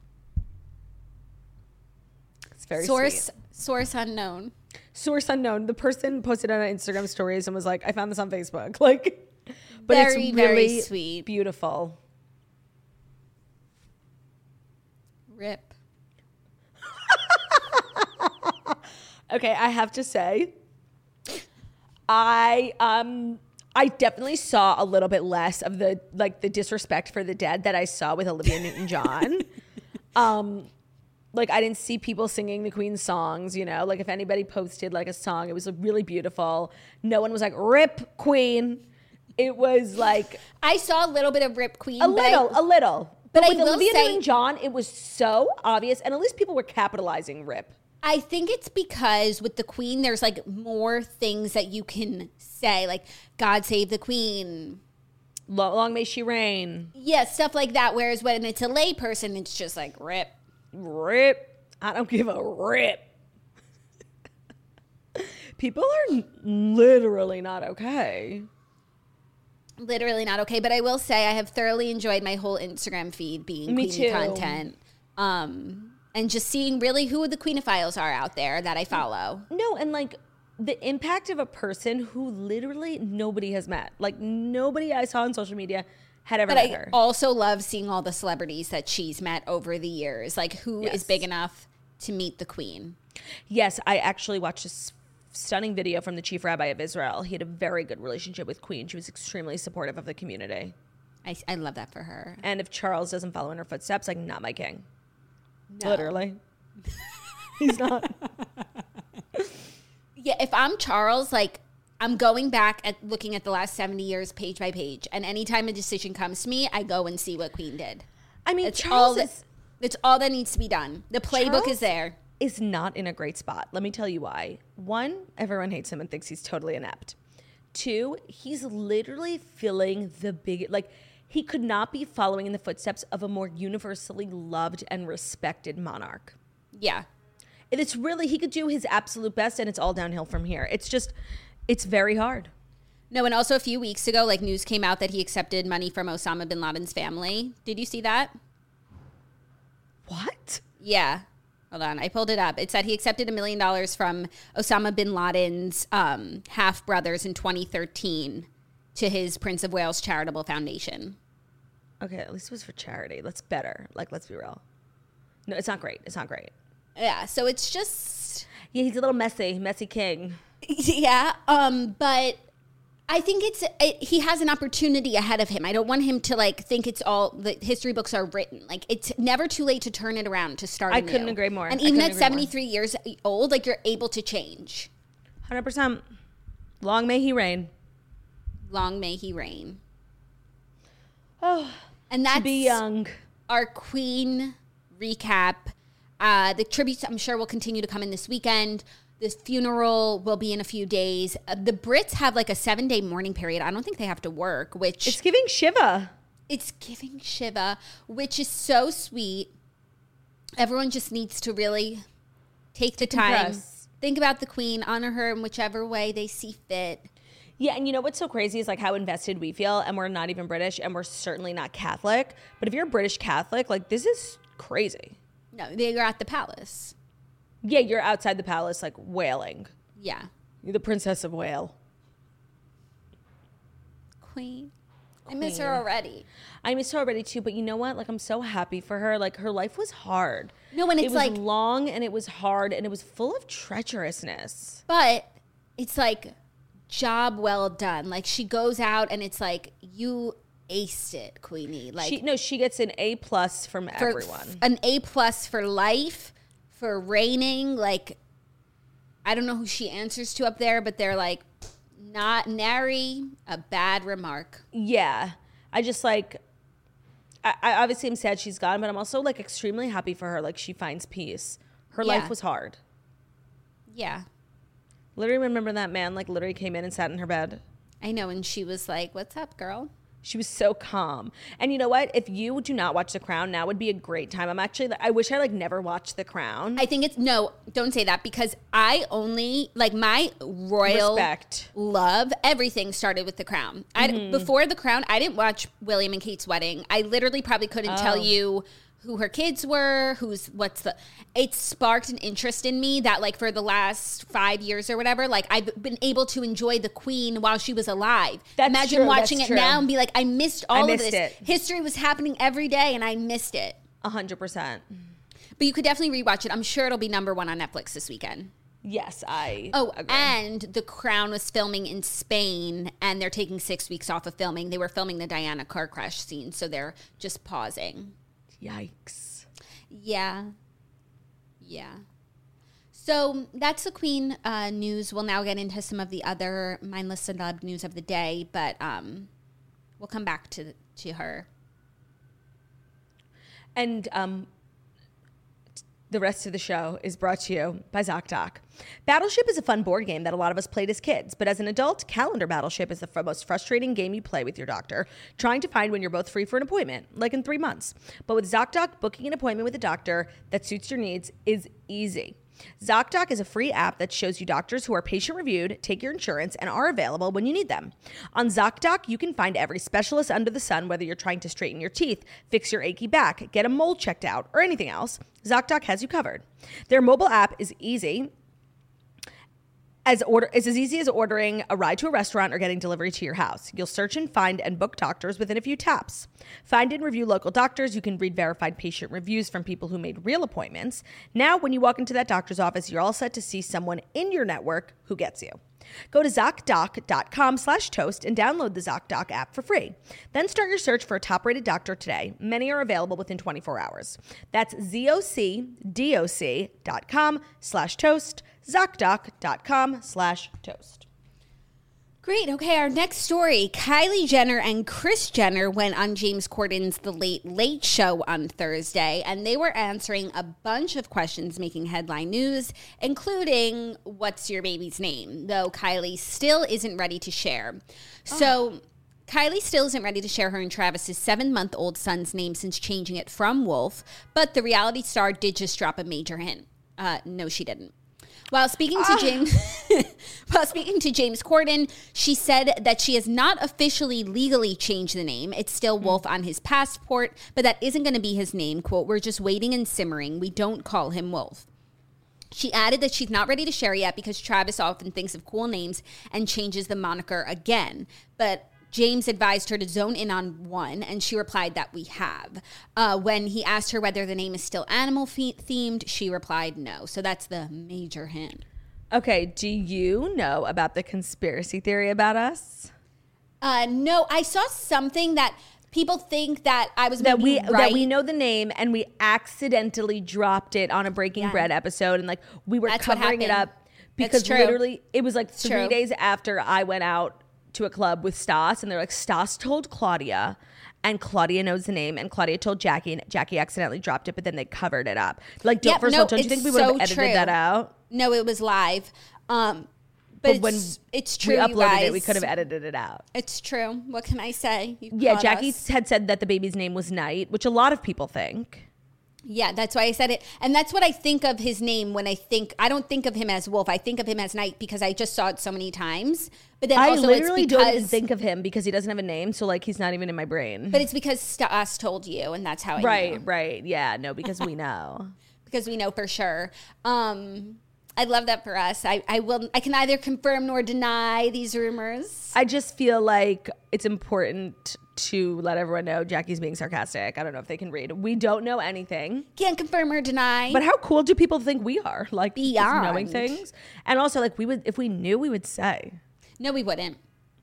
It's very sweet. Source unknown. Source unknown. The person posted on Instagram stories and was like, I found this on Facebook. Like, but very, it's really very sweet. Beautiful. Rip. Okay, I have to say, I definitely saw a little bit less of the disrespect for the dead that I saw with Olivia Newton-John. Like I didn't see people singing the Queen's songs, you know, like if anybody posted like a song, it was really beautiful. No one was like, rip Queen. It was like, I saw a little bit of rip Queen. A little. But with Olivia Newton-John, it was so obvious. And at least people were capitalizing rip. I think it's because with the Queen, there's like more things that you can say, like God save the Queen. Long may she reign. Yeah, stuff like that. Whereas when it's a lay person, it's just like rip. Rip. I don't give a rip. People are literally not okay. Literally not okay. But I will say I have thoroughly enjoyed my whole Instagram feed being Queenie content. And just seeing really who the Queenophiles are out there that I follow. No, and like the impact of a person who literally nobody has met. Like nobody I saw on social media had ever met her. But I also love seeing all the celebrities that she's met over the years. Like who is big enough to meet the Queen? Yes, I actually watched this stunning video from the chief rabbi of Israel. He had a very good relationship with Queen. She was extremely supportive of the community. I love that for her. And if Charles doesn't follow in her footsteps, like not my king. No. Literally. He's not. Yeah, if I'm Charles, like I'm going back at looking at the last 70 years page by page. And anytime a decision comes to me, I go and see what Queen did. I mean, it's all that needs to be done. The playbook is there. Is not in a great spot. Let me tell you why. One, everyone hates him and thinks he's totally inept. Two, he's literally filling the big, like, he could not be following in the footsteps of a more universally loved and respected monarch. Yeah. And it's really, he could do his absolute best and it's all downhill from here. It's just, it's very hard. No, and also a few weeks ago, like news came out that he accepted money from Osama bin Laden's family. Did you see that? What? Yeah. Hold on, I pulled it up. It said he accepted $1 million from Osama bin Laden's half-brothers in 2013 to his Prince of Wales Charitable Foundation. Okay, at least it was for charity. That's better. Like, let's be real. No, it's not great. It's not great. Yeah, so it's just... Yeah, he's a little messy king. Yeah, but I think he has an opportunity ahead of him. I don't want him to like think it's all the history books are written. Like it's never too late to turn it around, to start anew. I couldn't agree more. And even at 73 years old, like you're able to change. 100%. Long may he reign. Long may he reign. Oh, and that's to be young. Our Queen recap. The tributes, I'm sure, will continue to come in this weekend. The funeral will be in a few days. The Brits have like a 7-day mourning period. I don't think they have to work, which... It's giving Shiva. It's giving Shiva, which is so sweet. Everyone just needs to really take the time, think about the Queen, honor her in whichever way they see fit. Yeah, and you know what's so crazy is like how invested we feel, and we're not even British, and we're certainly not Catholic. But if you're a British Catholic, like this is crazy. No, they're at the palace. Yeah, you're outside the palace, like wailing. Yeah. You're the Princess of Wales. Queen. I miss her already. I miss her already too, but you know what? Like, I'm so happy for her. Like, her life was hard. No, and it's like... It was long, and it was hard, and it was full of treacherousness. But it's like, job well done. Like, she goes out, and it's like, you aced it, Queenie. Like, she gets an A+ from everyone. An A+ for life, for reigning. Like, I don't know who she answers to up there, but they're like... Not nary a bad remark. Yeah. I just like, I obviously am sad she's gone, but I'm also like extremely happy for her. Like she finds peace. Her life was hard. Yeah. Literally remember that man like literally came in and sat in her bed. I know. And she was like, what's up, girl? She was so calm. And you know what? If you do not watch The Crown, now would be a great time. I wish I like never watched The Crown. I think no, don't say that because I only, like my royal love, everything started with The Crown. Before The Crown, I didn't watch William and Kate's wedding. I literally probably couldn't tell you who her kids were, it sparked an interest in me that like for the last 5 years or whatever, like I've been able to enjoy the Queen while she was alive. Imagine watching it now and be like, I missed all of this. History was happening every day and I missed it. 100%. But you could definitely rewatch it. I'm sure it'll be #1 on Netflix this weekend. Yes, I agree. And The Crown was filming in Spain and they're taking 6 weeks off of filming. They were filming the Diana car crash scene, so they're just pausing. Yikes. Yeah. So that's the Queen news. We'll now get into some of the other mindless celeb news of the day, but we'll come back to her. And the rest of the show is brought to you by ZocDoc. Battleship is a fun board game that a lot of us played as kids, but as an adult, Calendar Battleship is the most frustrating game you play with your doctor, trying to find when you're both free for an appointment, like in 3 months. But with ZocDoc, booking an appointment with a doctor that suits your needs is easy. ZocDoc is a free app that shows you doctors who are patient-reviewed, take your insurance, and are available when you need them. On ZocDoc, you can find every specialist under the sun, whether you're trying to straighten your teeth, fix your achy back, get a mole checked out, or anything else. ZocDoc has you covered. Their mobile app is easy. It's as easy as ordering a ride to a restaurant or getting delivery to your house. You'll search and find and book doctors within a few taps. Find and review local doctors. You can read verified patient reviews from people who made real appointments. Now, when you walk into that doctor's office, you're all set to see someone in your network who gets you. Go to ZocDoc.com/toast and download the ZocDoc app for free. Then start your search for a top-rated doctor today. Many are available within 24 hours. That's ZocDoc.com/toast. ZocDoc.com/toast. Great. Okay, our next story. Kylie Jenner and Kris Jenner went on James Corden's The Late Late Show on Thursday, and they were answering a bunch of questions making headline news, including what's your baby's name, though Kylie still isn't ready to share. So Kylie still isn't ready to share her and Travis's 7-month-old son's name since changing it from Wolf, but the reality star did just drop a major hint. No, she didn't. While speaking to James Corden, she said that she has not officially legally changed the name. It's still Wolf on his passport, but that isn't going to be his name. Quote, "We're just waiting and simmering. We don't call him Wolf." She added that she's not ready to share yet because Travis often thinks of cool names and changes the moniker again. But James advised her to zone in on one, and she replied that we have. When he asked her whether the name is still animal themed, she replied no. So that's the major hint. Okay, do you know about the conspiracy theory about us? No, I saw something that people think that I was that we know the name and we accidentally dropped it on a Breaking Bread episode, and like we were covering it up because literally it was like 3 days after I went out to a club with Stas, and they're like, Stas told Claudia, and Claudia knows the name, and Claudia told Jackie, and Jackie accidentally dropped it, but then they covered it up. Like, don't you think we would have edited that out? No, it was live. But when it's true, we uploaded it, we could have edited it out. It's true. What can I say? Jackie had said that the baby's name was Knight, which a lot of people think. Yeah, that's why I said it. And that's what I think of his name when I don't think of him as Wolf. I think of him as Knight because I just saw it so many times. But then also literally don't even think of him because he doesn't have a name. So like, he's not even in my brain. But it's because Stas told you, and that's how I knew. Right. Yeah, no, because we know. Because we know for sure. I love that for us. I can neither confirm nor deny these rumors. I just feel like it's important to let everyone know Jackie's being sarcastic. I don't know if they can read. We don't know anything. Can't confirm or deny. But how cool do people think we are? Like, beyond knowing things. And also, like, we would, if we knew, we would say. No, we wouldn't.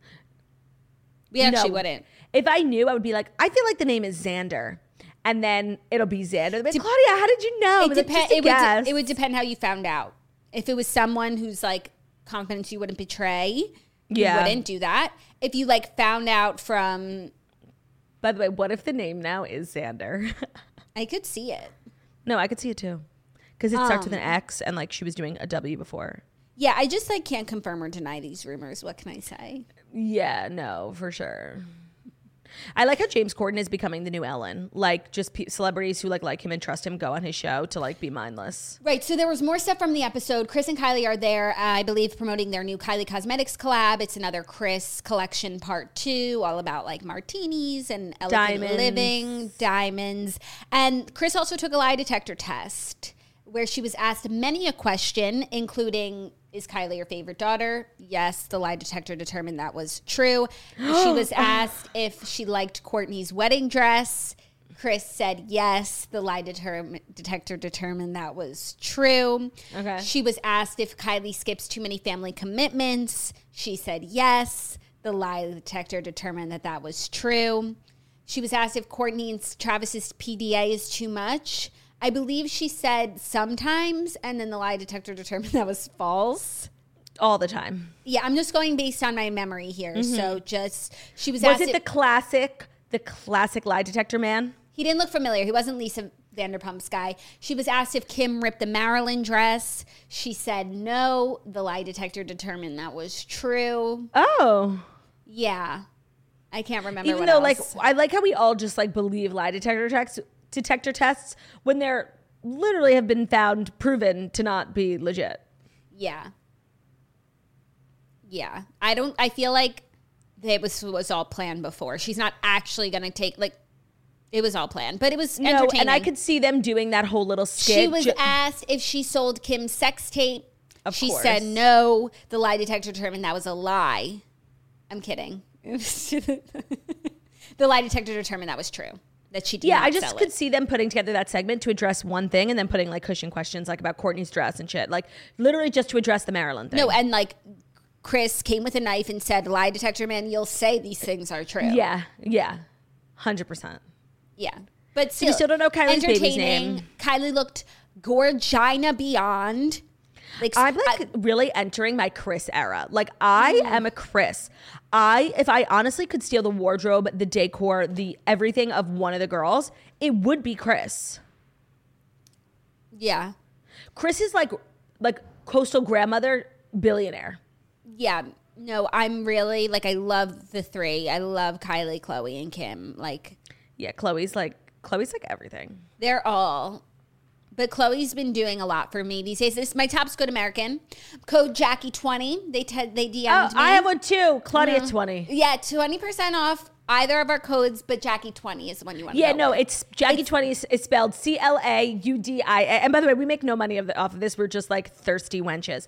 We actually wouldn't. If I knew, I would be like, I feel like the name is Xander. And then it'll be Xander. Like, Claudia, how did you know? It would depend how you found out. If it was someone who's like confidence you wouldn't betray, you wouldn't do that. If you like found out from... By the way, what if the name now is Xander? I could see it. No, I could see it too. Because it starts with an X and like she was doing a W before. Yeah, I just like can't confirm or deny these rumors. What can I say? Yeah, no, for sure. I like how James Corden is becoming the new Ellen. Like, just celebrities who like him and trust him go on his show to like be mindless. Right. So there was more stuff from the episode. Chris and Kylie are there, I believe, promoting their new Kylie Cosmetics collab. It's another Chris collection part 2, all about like martinis and elegant living, diamonds. And Chris also took a lie detector test where she was asked many a question, including, is Kylie your favorite daughter? Yes, the lie detector determined that was true. She was asked if she liked Kourtney's wedding dress. Chris said yes. The lie detector determined that was true. Okay. She was asked if Kylie skips too many family commitments. She said yes. The lie detector determined that that was true. She was asked if Kourtney and Travis's PDA is too much. I believe she said sometimes, and then the lie detector determined that was false. All the time. Yeah, I'm just going based on my memory here. Mm-hmm. So just, she was asked. Was it the classic lie detector man? He didn't look familiar. He wasn't Lisa Vanderpump's guy. She was asked if Kim ripped the Marilyn dress. She said no. The lie detector determined that was true. Oh. Yeah. I can't remember Even though, like, I like how we all just, like, believe lie detector tests when they're literally have been proven to not be legit. Yeah. I feel like it was all planned before. She's not actually going to take, like, it was all planned, but it was entertaining. And I could see them doing that whole little skit. She was asked if she sold Kim's sex tape. She said no. The lie detector determined that was a lie. I'm kidding. The lie detector determined that was true. That she did not I just could see them putting together that segment to address one thing and then putting like cushion questions like about Kourtney's dress and shit. Like literally just to address the Marilyn thing. No, and like Chris came with a knife and said, lie detector man, you'll say these things are true. Yeah. 100%. Yeah. But still, we still don't know Kylie's baby's name. Kylie looked gorgina beyond. Like, I'm like really entering my Chris era. Like I am a Chris. If I honestly could steal the wardrobe, the decor, the everything of one of the girls, it would be Chris. Yeah. Chris is like coastal grandmother billionaire. Yeah. No, I'm really like, I love the three. I love Kylie, Chloe, and Kim. Like, yeah, Chloe's like everything. They're all. But Chloe's been doing a lot for me these days. My top's Good American. Code Jackie20. They DM'd me. I have one too. Claudia 20. Yeah, 20% off either of our codes, but Jackie20 is the one you want to go with. It's Jackie20 is spelled CLAUDIA. And by the way, we make no money off of this. We're just like thirsty wenches.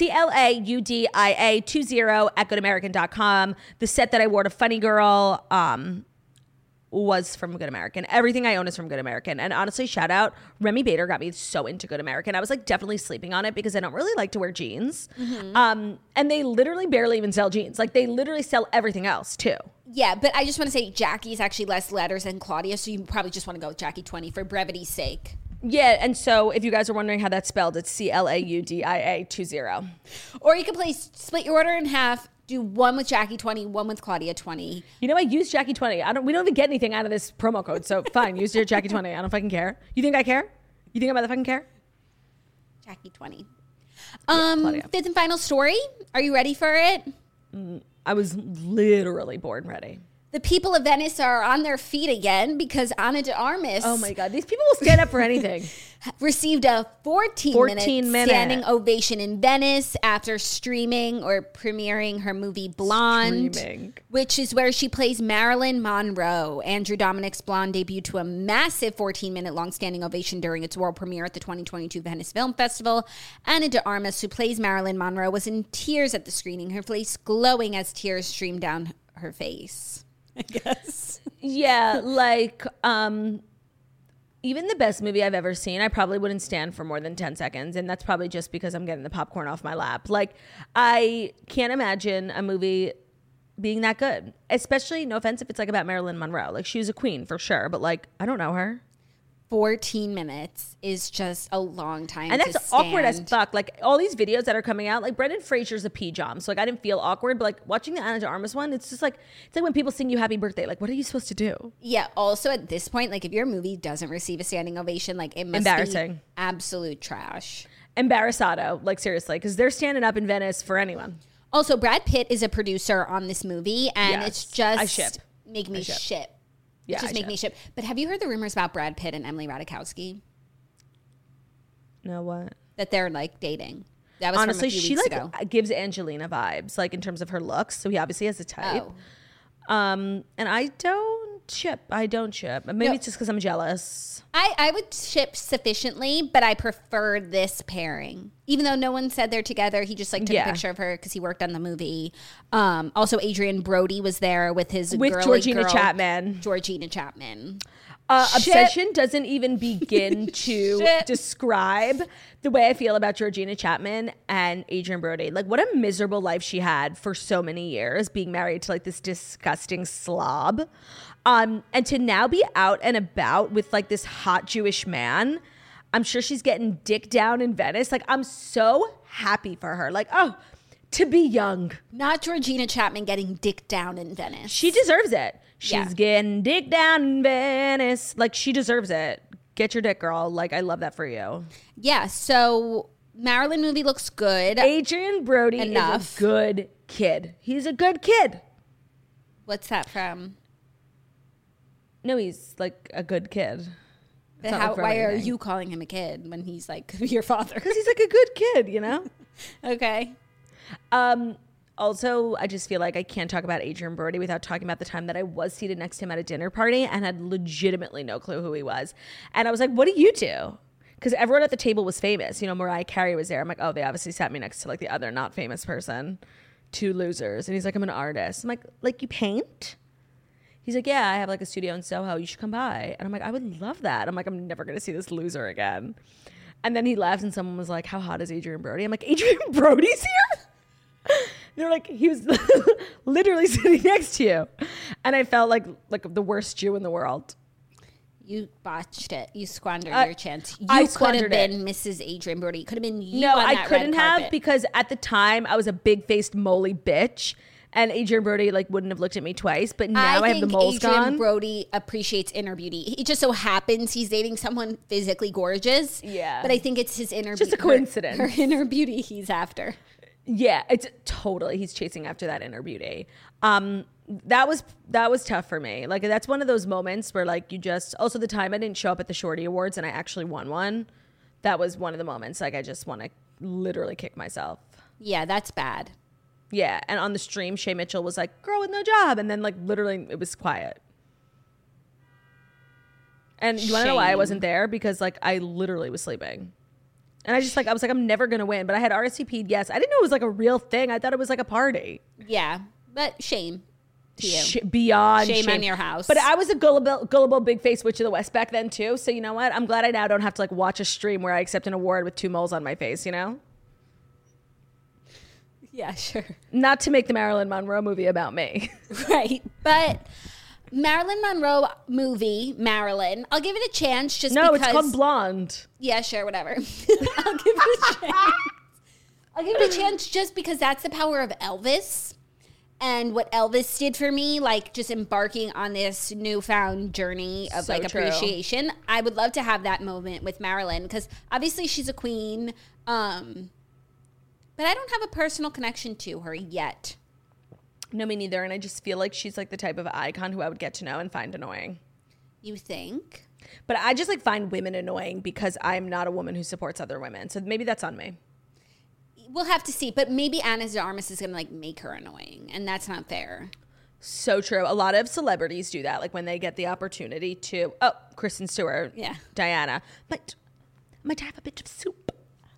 CLAUDIA 20 at goodamerican.com. The set that I wore to Funny Girl was from Good American. Everything I own is from Good American. And honestly, shout out, Remy Bader got me so into Good American. I was like definitely sleeping on it because I don't really like to wear jeans. Mm-hmm. And they literally barely even sell jeans. Like they literally sell everything else too. Yeah, but I just want to say Jackie's actually less letters than Claudia, so you probably just want to go with Jackie20 for brevity's sake. Yeah, and so if you guys are wondering how that's spelled, it's CLAUDIA 20. Or you can split your order in half Do one with Jackie 20, one with Claudia 20. You know, I use Jackie 20. We don't even get anything out of this promo code, so fine, use your Jackie 20. I don't fucking care. You think I care? You think I'm about to fucking care? Jackie 20. Yeah, fifth and final story. Are you ready for it? I was literally born ready. The people of Venice are on their feet again because Ana de Armas. Oh my God, these people will stand up for anything. Received a 14-minute standing ovation in Venice after streaming or premiering her movie Blonde, which is where she plays Marilyn Monroe. Andrew Dominik's Blonde debuted to a massive 14-minute long standing ovation during its world premiere at the 2022 Venice Film Festival. Ana de Armas, who plays Marilyn Monroe, was in tears at the screening, her face glowing as tears streamed down her face. I guess. Yeah, like, even the best movie I've ever seen, I probably wouldn't stand for more than 10 seconds. And that's probably just because I'm getting the popcorn off my lap. Like, I can't imagine a movie being that good. Especially, no offense, if it's like about Marilyn Monroe. Like, she was a queen for sure. But like, I don't know her. 14 minutes is just a long time. And that's awkward as fuck. Like, all these videos that are coming out, like Brendan Fraser's a P-Jom. So like, I didn't feel awkward, but like watching the Ana de Armas one, it's just like, it's like when people sing you happy birthday. Like, what are you supposed to do? Yeah. Also at this point, like if your movie doesn't receive a standing ovation, like it must be absolute trash. Embarrassado. Like seriously, because they're standing up in Venice for anyone. Also, Brad Pitt is a producer on this movie, and it's just I ship. Make me ship. Yeah, just make me ship. But have you heard the rumors about Brad Pitt and Emily Ratajkowski? No, what? That they're like dating. That was honestly, from a few she weeks like ago. gives Angelina vibes, like in terms of her looks. So he obviously has a type. Oh. And I don't ship. Maybe it's just because I'm jealous. I would ship sufficiently, but I prefer this pairing. Even though no one said they're together, he just like took a picture of her because he worked on the movie. Also, Adrian Brody was there with Georgina Chapman. Georgina Chapman. Obsession doesn't even begin to describe the way I feel about Georgina Chapman and Adrian Brody. Like, what a miserable life she had for so many years, being married to like this disgusting slob. And to now be out and about with like this hot Jewish man. I'm sure she's getting dick down in Venice. Like, I'm so happy for her. Like, oh, to be young. Not Georgina Chapman getting dick down in Venice. She deserves it. She's getting dick down in Venice. Like, she deserves it. Get your dick, girl. Like, I love that for you. Yeah, so Marilyn movie looks good. Adrian Brody is a good kid. He's a good kid. What's that from? No, he's like a good kid. Why are you calling him a kid when he's like your father? Because he's like a good kid, you know? Okay. Also, I just feel like I can't talk about Adrian Brody without talking about the time that I was seated next to him at a dinner party and had legitimately no clue who he was. And I was like, what do you do? Because everyone at the table was famous. You know, Mariah Carey was there. I'm like, oh, they obviously sat me next to like the other not famous person. Two losers. And he's like, I'm an artist. I'm like you paint? He's like, yeah, I have like a studio in Soho. You should come by. And I'm like, I would love that. I'm like, I'm never going to see this loser again. And then he left and someone was like, how hot is Adrian Brody? I'm like, Adrian Brody's here? They're like, he was literally sitting next to you. And I felt like the worst Jew in the world. You botched it. You squandered your chance. You could have been Mrs. Adrian Brody. It could have been you on that red carpet. No, I couldn't have because at the time I was a big-faced moly bitch. And Adrian Brody like wouldn't have looked at me twice, but now I have the moles gone. Adrian Brody appreciates inner beauty. It just so happens he's dating someone physically gorgeous. Yeah, but I think it's his inner. Just a coincidence. Her inner beauty he's after. Yeah, it's totally he's chasing after that inner beauty. That was tough for me. Like that's one of those moments where like you just also the time I didn't show up at the Shorty Awards and I actually won one. That was one of the moments like I just want to literally kick myself. Yeah, that's bad. Yeah, and on the stream, Shay Mitchell was like, girl with no job. And then, like, literally, it was quiet. And you want to know why I wasn't there? Because, like, I literally was sleeping. And I just, like, I was like, I'm never going to win. But I had RSVP'd, yes. I didn't know it was, like, a real thing. I thought it was, like, a party. Yeah, but shame to you. Beyond shame on your house. But I was a gullible big-faced witch of the West back then, too. So, you know what? I'm glad I now don't have to, like, watch a stream where I accept an award with 2 moles on my face, you know? Yeah, sure. Not to make the Marilyn Monroe movie about me. Right. But Marilyn Monroe movie, Marilyn, I'll give it a chance just because... No, it's called Blonde. Yeah, sure, whatever. I'll give it a chance. I'll give it a chance just because that's the power of Elvis. and what Elvis did for me, like just embarking on this newfound journey of like appreciation. I would love to have that moment with Marilyn because obviously she's a queen, but I don't have a personal connection to her yet. No, me neither. And I just feel like she's like the type of icon who I would get to know and find annoying. You think? But I just like find women annoying because I'm not a woman who supports other women. So maybe that's on me. We'll have to see. But maybe Ana de Armas is going to like make her annoying. And that's not fair. So true. A lot of celebrities do that. Like when they get the opportunity to, Kristen Stewart. Yeah. Diana. But might I have a bit of soup?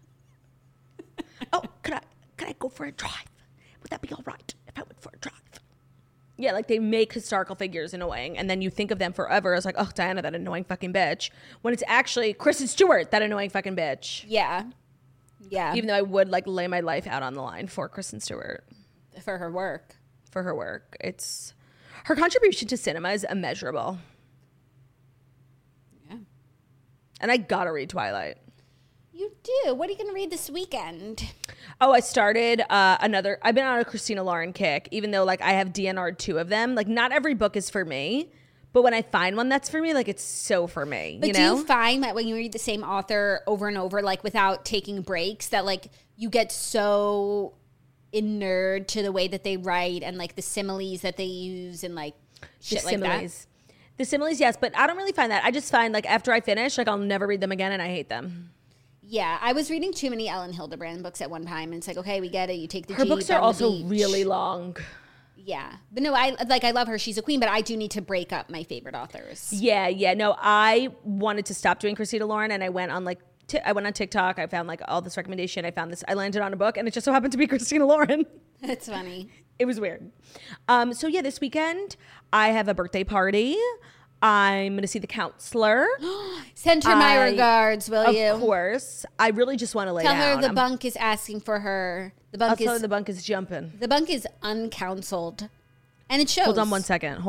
Could I go for a drive? Would that be all right if I went for a drive? Yeah, like they make historical figures annoying, and then you think of them forever as like, oh, Diana, that annoying fucking bitch. When it's actually Kristen Stewart, that annoying fucking bitch. Yeah. Yeah. Even though I would like lay my life out on the line for Kristen Stewart. For her work. For her work. It's her contribution to cinema is immeasurable. Yeah. And I gotta read Twilight. You do? What are you going to read this weekend? Oh, I started I've been on a Christina Lauren kick, even though like I have DNR'd 2 of them. Like not every book is for me, but when I find one that's for me, like it's so for me, But do you find that when you read the same author over and over, like without taking breaks, that like you get so inured to the way that they write and like the similes that they use and like shit like that? The similes, yes, but I don't really find that. I just find like after I finish, like I'll never read them again and I hate them. Yeah, I was reading too many Ellen Hildebrand books at one time, and it's like, okay, we get it. You take the Her Jeep books are also really long. Yeah, but no, I love her. She's a queen, but I do need to break up my favorite authors. Yeah. No, I wanted to stop doing Christina Lauren, and I went on like I went on TikTok. I found like all this recommendation. I found this. I landed on a book, and it just so happened to be Christina Lauren. That's funny. It was weird. So yeah, this weekend I have a birthday party. I'm going to see The Counselor. Send her my regards, will you? Of course. I really just want to lay down. Tell her the bunk is asking for her. I'll tell her the bunk is jumping. The bunk is uncounseled. And it shows. Hold on one second.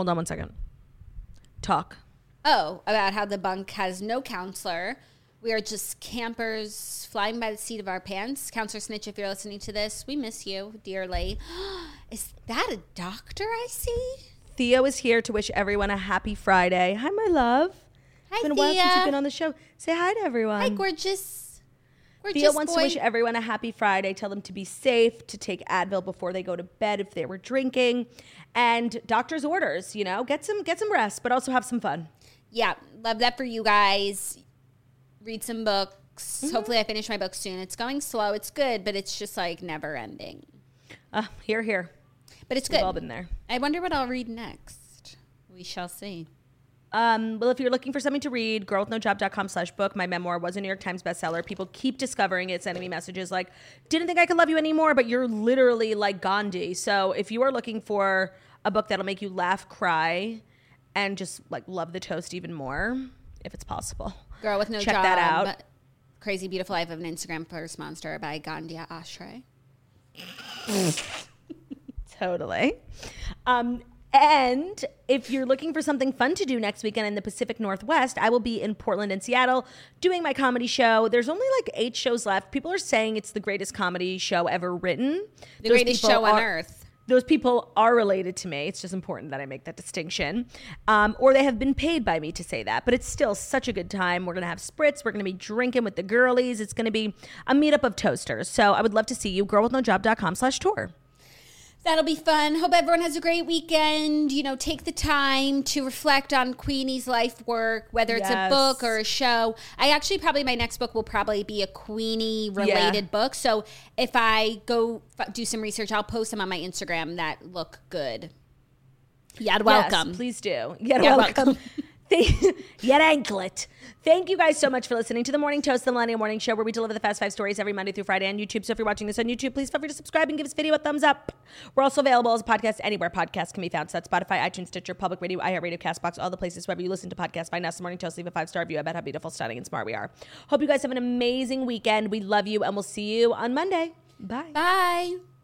Talk. Oh, about how the bunk has no counselor. We are just campers flying by the seat of our pants. Counselor Snitch, if you're listening to this, we miss you dearly. Is that a doctor I see? Theo is here to wish everyone a happy Friday. Hi, my love. Hi, it's been a while since you've been on the show. Say hi to everyone. Hi, gorgeous. Theo wants to wish everyone a happy Friday. Tell them to be safe, to take Advil before they go to bed if they were drinking, and doctor's orders. Get some rest, but also have some fun. Yeah, love that for you guys. Read some books. Mm-hmm. Hopefully, I finish my book soon. It's going slow. It's good, but it's just like never ending. Here. But it's good. We've all been there. I wonder what I'll read next. We shall see. Well, if you're looking for something to read, girlwithnojob.com/book. My memoir was a New York Times bestseller. People keep discovering it, sending me messages like, didn't think I could love you anymore, but you're literally like Gandhi. So if you are looking for a book that'll make you laugh, cry, and just like love the toast even more, if it's possible. Girl with No Job. Check that out. Crazy Beautiful Life of an Instagram First Monster by Gandhia Ashray. Totally. And if you're looking for something fun to do next weekend in the Pacific Northwest, I will be in Portland and Seattle doing my comedy show. There's only like 8 shows left. People are saying it's the greatest comedy show ever written. The greatest show on earth. Those people are related to me. It's just important that I make that distinction. Or they have been paid by me to say that. But it's still such a good time. We're going to have spritz. We're going to be drinking with the girlies. It's going to be a meetup of toasters. So I would love to see you. girlwithnojob.com/tour. That'll be fun. Hope everyone has a great weekend. Take the time to reflect on Queenie's life work, whether it's a book or a show. Probably my next book will probably be a Queenie-related book. So if I go do some research, I'll post them on my Instagram that look good. You're welcome. Yes, please do. You're welcome. Yet anklet. Thank you guys so much for listening to The Morning Toast, the Millennial Morning Show, where we deliver the Fast 5 stories every Monday through Friday on YouTube. So if you're watching this on YouTube, please feel free to subscribe and give this video a thumbs up. We're also available as a podcast anywhere podcasts can be found. So that's Spotify, iTunes, Stitcher, Public Radio, iHeartRadio, CastBox, all the places wherever you listen to podcasts. Find us, The Morning Toast. Leave a 5-star review about how beautiful, stunning, and smart we are. Hope you guys have an amazing weekend. We love you, and we'll see you on Monday. Bye. Bye.